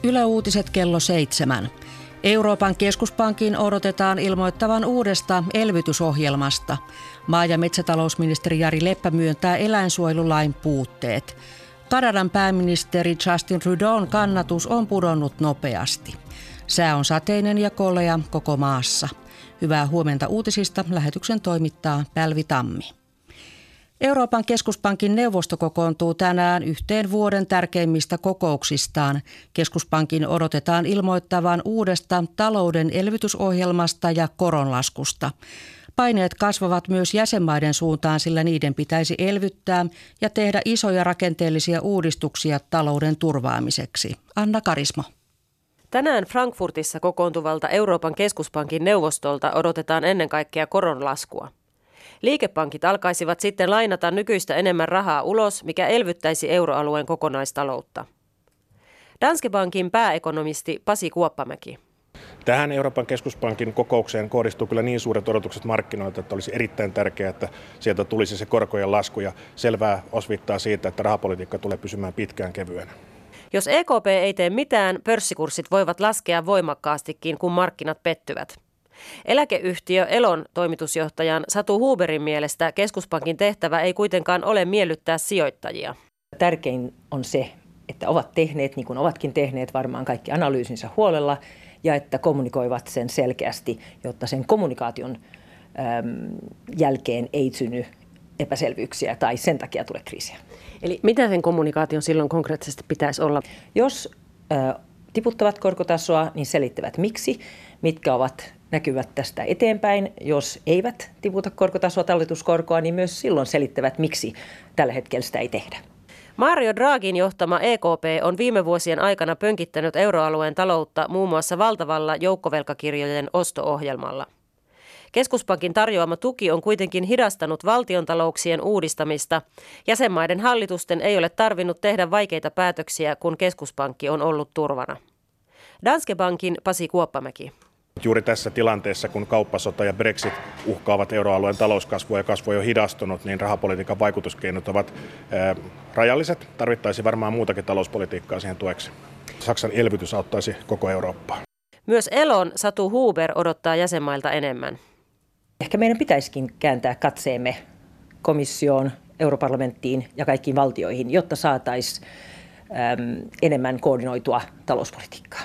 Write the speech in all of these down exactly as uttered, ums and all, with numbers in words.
Yle Uutiset kello seitsemän. Euroopan keskuspankin odotetaan ilmoittavan uudesta elvytysohjelmasta. Maa- ja metsätalousministeri Jari Leppä myöntää eläinsuojelulain puutteet. Kanadan pääministeri Justin Trudeaun kannatus on pudonnut nopeasti. Sää on sateinen ja kolea koko maassa. Hyvää huomenta uutisista. Lähetyksen toimittaa Pälvi Tammi. Euroopan keskuspankin neuvosto kokoontuu tänään yhteen vuoden tärkeimmistä kokouksistaan. Keskuspankin odotetaan ilmoittavan uudesta talouden elvytysohjelmasta ja koronlaskusta. Paineet kasvavat myös jäsenmaiden suuntaan, sillä niiden pitäisi elvyttää ja tehdä isoja rakenteellisia uudistuksia talouden turvaamiseksi. Anna Karismo. Tänään Frankfurtissa kokoontuvalta Euroopan keskuspankin neuvostolta odotetaan ennen kaikkea koronlaskua. Liikepankit alkaisivat sitten lainata nykyistä enemmän rahaa ulos, mikä elvyttäisi euroalueen kokonaistaloutta. Danske Bankin pääekonomisti Pasi Kuoppamäki. Tähän Euroopan keskuspankin kokoukseen kohdistuu kyllä niin suuret odotukset markkinoilta, että olisi erittäin tärkeää, että sieltä tulisi se korkojen lasku ja selvää osvittaa siitä, että rahapolitiikka tulee pysymään pitkään kevyenä. Jos E K P ei tee mitään, pörssikurssit voivat laskea voimakkaastikin, kun markkinat pettyvät. Eläkeyhtiö Elon toimitusjohtajan Satu Huberin mielestä keskuspankin tehtävä ei kuitenkaan ole miellyttää sijoittajia. Tärkein on se, että ovat tehneet, niin kuin ovatkin tehneet varmaan kaikki analyysinsä huolella, ja että kommunikoivat sen selkeästi, jotta sen kommunikaation äm, jälkeen ei synny epäselvyyksiä tai sen takia tule kriisiä. Eli mitä sen kommunikaation silloin konkreettisesti pitäisi olla? Jos äh, tiputtavat korkotasoa, niin selittävät miksi, mitkä ovat näkyvät tästä eteenpäin. Jos eivät tiputa korkotasoa, talletuskorkoa, niin myös silloin selittävät, miksi tällä hetkellä sitä ei tehdä. Mario Draghin johtama E K P on viime vuosien aikana pönkittänyt euroalueen taloutta muun muassa valtavalla joukkovelkakirjojen osto-ohjelmalla. Keskuspankin tarjoama tuki on kuitenkin hidastanut valtiontalouksien uudistamista. Jäsenmaiden hallitusten ei ole tarvinnut tehdä vaikeita päätöksiä, kun keskuspankki on ollut turvana. Danske Bankin Pasi Kuoppamäki. Juuri tässä tilanteessa, kun kauppasota ja Brexit uhkaavat euroalueen talouskasvua ja kasvu on jo hidastunut, niin rahapolitiikan vaikutuskeinot ovat ää, rajalliset. Tarvittaisiin varmaan muutakin talouspolitiikkaa siihen tueksi. Saksan elvytys auttaisi koko Eurooppaa. Myös Elon Satu Huber odottaa jäsenmailta enemmän. Ehkä meidän pitäisikin kääntää katseemme komissioon, europarlamenttiin ja kaikkiin valtioihin, jotta saataisiin äm, enemmän koordinoitua talouspolitiikkaa.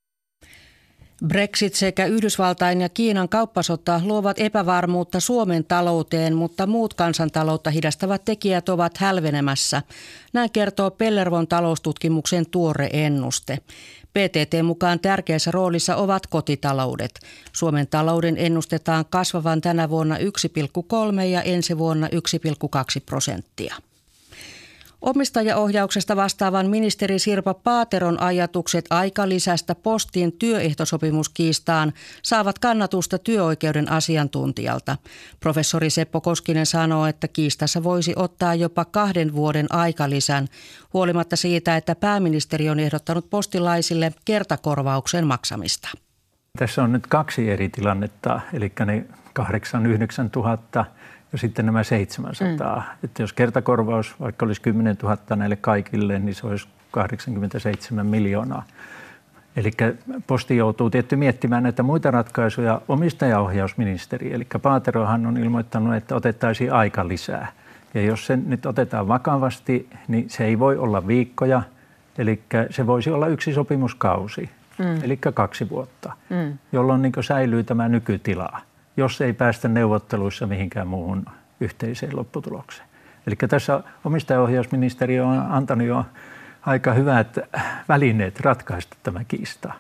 Brexit sekä Yhdysvaltain ja Kiinan kauppasota luovat epävarmuutta Suomen talouteen, mutta muut kansantaloutta hidastavat tekijät ovat hälvenemässä. Näin kertoo Pellervon taloustutkimuksen tuore ennuste. P T T mukaan tärkeässä roolissa ovat kotitaloudet. Suomen talouden ennustetaan kasvavan tänä vuonna yksi pilkku kolme ja ensi vuonna yksi pilkku kaksi prosenttia. Omistajaohjauksesta vastaavan ministeri Sirpa Paateron ajatukset aikalisästä Postin työehtosopimuskiistaan saavat kannatusta työoikeuden asiantuntijalta. Professori Seppo Koskinen sanoo, että kiistassa voisi ottaa jopa kahden vuoden aikalisän, huolimatta siitä, että pääministeri on ehdottanut postilaisille kertakorvauksen maksamista. Tässä on nyt kaksi eri tilannetta, eli ne kahdeksan yhdeksän tuhatta ja sitten nämä seitsemänsataa. Mm. Että jos kertakorvaus vaikka olisi kymmenen tuhatta näille kaikille, niin se olisi kahdeksankymmentäseitsemän miljoonaa. Eli Posti joutuu tietty miettimään näitä muita ratkaisuja. Omistajaohjausministeri, eli Paaterohan on ilmoittanut, että otettaisiin aika lisää. Ja jos se nyt otetaan vakavasti, niin se ei voi olla viikkoja, eli se voisi olla yksi sopimuskausi, mm. eli kaksi vuotta, mm. jolloin niin säilyy tämä nykytila, jos ei päästä neuvotteluissa mihinkään muuhun yhteiseen lopputulokseen. Eli tässä omistajaohjausministeriö on antanut jo aika hyvät välineet ratkaista tämä kiista.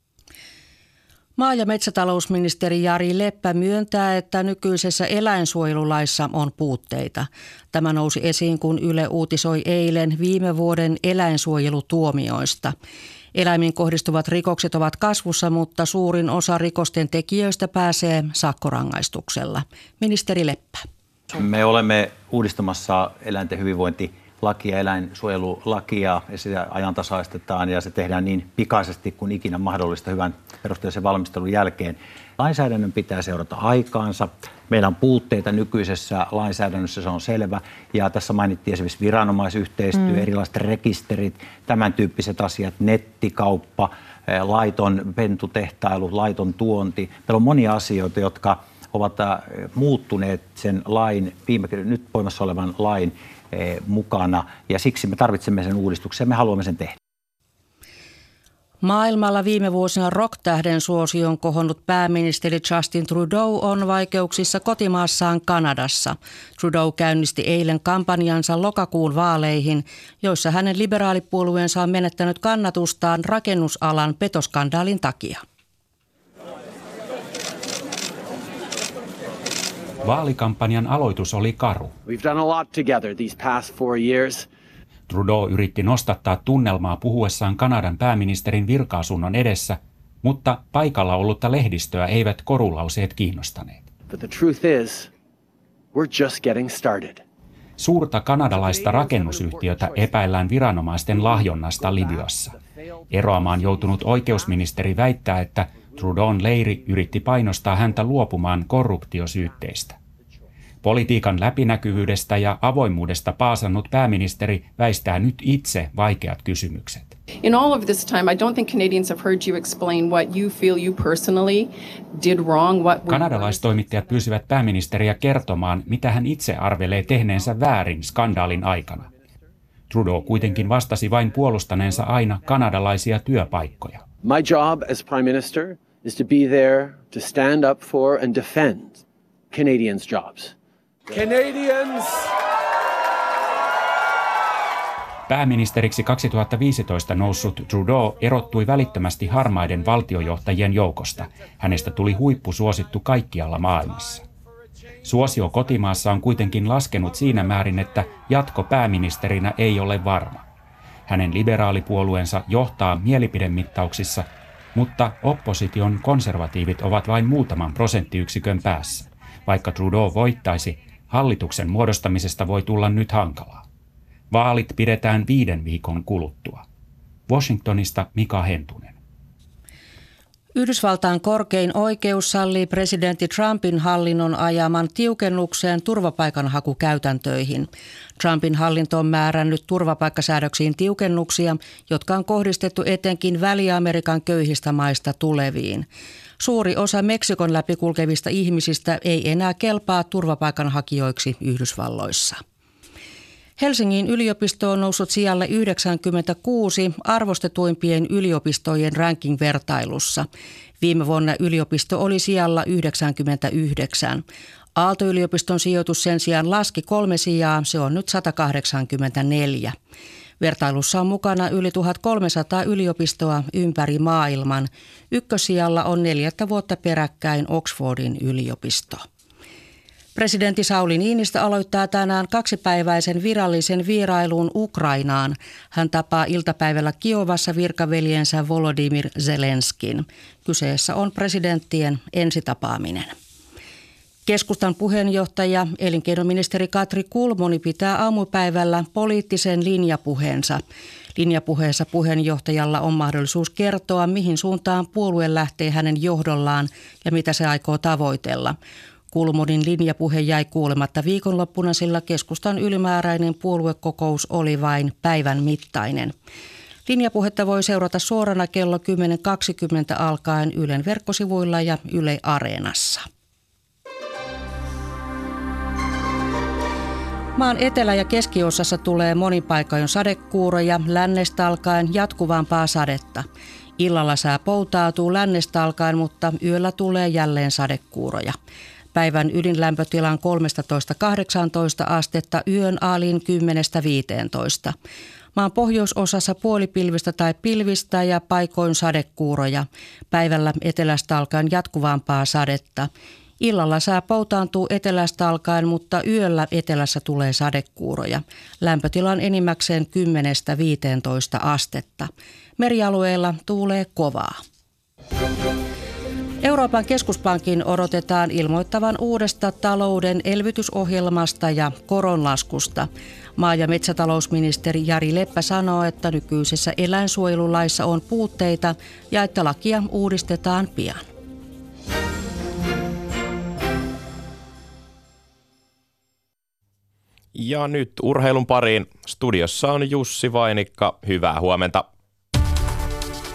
Maa- ja metsätalousministeri Jari Leppä myöntää, että nykyisessä eläinsuojelulaissa on puutteita. Tämä nousi esiin, kun Yle uutisoi eilen viime vuoden eläinsuojelutuomioista. Eläimiin kohdistuvat rikokset ovat kasvussa, mutta suurin osa rikosten tekijöistä pääsee sakkorangaistuksella. Ministeri Leppä. Me olemme uudistamassa eläinten hyvinvointilakia, eläinsuojelulakia, ja sitä ajantasaistetaan ja se tehdään niin pikaisesti kuin ikinä mahdollista hyvän perusteellisen valmistelun jälkeen. Lainsäädännön pitää seurata aikaansa. Meillä on puutteita nykyisessä lainsäädännössä, se on selvä. Ja tässä mainittiin esimerkiksi viranomaisyhteistyö, mm. erilaiset rekisterit, tämän tyyppiset asiat, nettikauppa, laiton pentutehtailu, laiton tuonti. Meillä on monia asioita, jotka ovat muuttuneet sen lain, viime, nyt voimassa olevan lain mukana. Ja siksi me tarvitsemme sen uudistuksen ja me haluamme sen tehdä. Maailmalla viime vuosina rock-tähden suosion kohonnut pääministeri Justin Trudeau on vaikeuksissa kotimaassaan Kanadassa. Trudeau käynnisti eilen kampanjansa lokakuun vaaleihin, joissa hänen liberaalipuolueensa on menettänyt kannatustaan rakennusalan petoskandaalin takia. Vaalikampanjan aloitus oli karu. We've done a lot together these past four years. Trudeau yritti nostattaa tunnelmaa puhuessaan Kanadan pääministerin virka-asunnon edessä, mutta paikalla ollutta lehdistöä eivät korulauseet kiinnostaneet. But the truth is, we're just getting started. Suurta kanadalaista rakennusyhtiötä epäillään viranomaisten lahjonnasta Libyassa. Eroamaan joutunut oikeusministeri väittää, että Trudeaun leiri yritti painostaa häntä luopumaan korruptiosyytteistä. Politiikan läpinäkyvyydestä ja avoimuudesta paasannut pääministeri väistää nyt itse vaikeat kysymykset. In all of this time, I don't think Canadians have heard you explain what you feel you personally did wrong. What Kanadalaistoimittajat pyysivät pääministeriä kertomaan, mitä hän itse arvelee tehneensä väärin skandaalin aikana. Trudeau kuitenkin vastasi vain puolustaneensa aina kanadalaisia työpaikkoja. My job as Prime Minister is to be there to stand up for and defend Canadians' jobs. Canadians! Pääministeriksi kaksituhattaviisitoista noussut Trudeau erottui välittömästi harmaiden valtiojohtajien joukosta. Hänestä tuli huippusuosittu kaikkialla maailmassa. Suosio kotimaassa on kuitenkin laskenut siinä määrin, että jatko pääministerinä ei ole varma. Hänen liberaalipuolueensa johtaa mielipidemittauksissa, mutta opposition konservatiivit ovat vain muutaman prosenttiyksikön päässä. Vaikka Trudeau voittaisi, hallituksen muodostamisesta voi tulla nyt hankalaa. Vaalit pidetään viiden viikon kuluttua. Washingtonista Mika Hentunen. Yhdysvaltain korkein oikeus sallii presidentti Trumpin hallinnon ajaman tiukennukseen turvapaikanhakukäytäntöihin. Trumpin hallinto on määrännyt turvapaikkasäädöksiin tiukennuksia, jotka on kohdistettu etenkin Väli-Amerikan köyhistä maista tuleviin. Suuri osa Meksikon läpi kulkevista ihmisistä ei enää kelpaa turvapaikanhakijoiksi Yhdysvalloissa. Helsingin yliopisto on noussut sijalle yhdeksänkymmentäkuusi arvostetuimpien yliopistojen ranking-vertailussa. Viime vuonna yliopisto oli sijalla yhdeksänkymmentäyhdeksän. Aalto-yliopiston sijoitus sen sijaan laski kolme sijaa, se on nyt sata kahdeksankymmentäneljä. Vertailussa on mukana yli tuhatkolmesataa yliopistoa ympäri maailman. Ykkössijalla on neljättä vuotta peräkkäin Oxfordin yliopisto. Presidentti Sauli Niinistö aloittaa tänään kaksipäiväisen virallisen vierailun Ukrainaan. Hän tapaa iltapäivällä Kiovassa virkaveljensä Volodymyr Zelenskin. Kyseessä on presidenttien ensitapaaminen. Keskustan puheenjohtaja, elinkeinoministeri Katri Kulmuni pitää aamupäivällä poliittisen linjapuheensa. Linjapuheessa puheenjohtajalla on mahdollisuus kertoa, mihin suuntaan puolue lähtee hänen johdollaan ja mitä se aikoo tavoitella. Kulmunin linjapuhe jäi kuulematta viikonloppuna, sillä keskustan ylimääräinen puoluekokous oli vain päivän mittainen. Linjapuhetta voi seurata suorana kello kymmenen kaksikymmentä alkaen Ylen verkkosivuilla ja Yle Areenassa. Maan etelä- ja keskiosassa tulee monin paikoin sadekuuroja, lännestä alkaen jatkuvampaa sadetta. Illalla sää poutautuu lännestä alkaen, mutta yöllä tulee jälleen sadekuuroja. Päivän ydinlämpötila on kolmetoista kahdeksantoista astetta, yön alin kymmenestä viiteentoista. Maan pohjoisosassa puolipilvistä tai pilvistä ja paikoin sadekuuroja. Päivällä etelästä alkaen jatkuvampaa sadetta. Illalla sää poutaantuu etelästä alkaen, mutta yöllä etelässä tulee sadekuuroja. Lämpötila on enimmäkseen kymmenestä viiteentoista astetta. Merialueilla tuulee kovaa. Euroopan keskuspankin odotetaan ilmoittavan uudesta talouden elvytysohjelmasta ja koronlaskusta. Maa- ja metsätalousministeri Jari Leppä sanoo, että nykyisessä eläinsuojelulaissa on puutteita ja että lakia uudistetaan pian. Ja nyt urheilun pariin. Studiossa on Jussi Vainikka. Hyvää huomenta.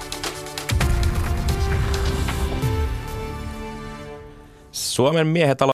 Suomen miehet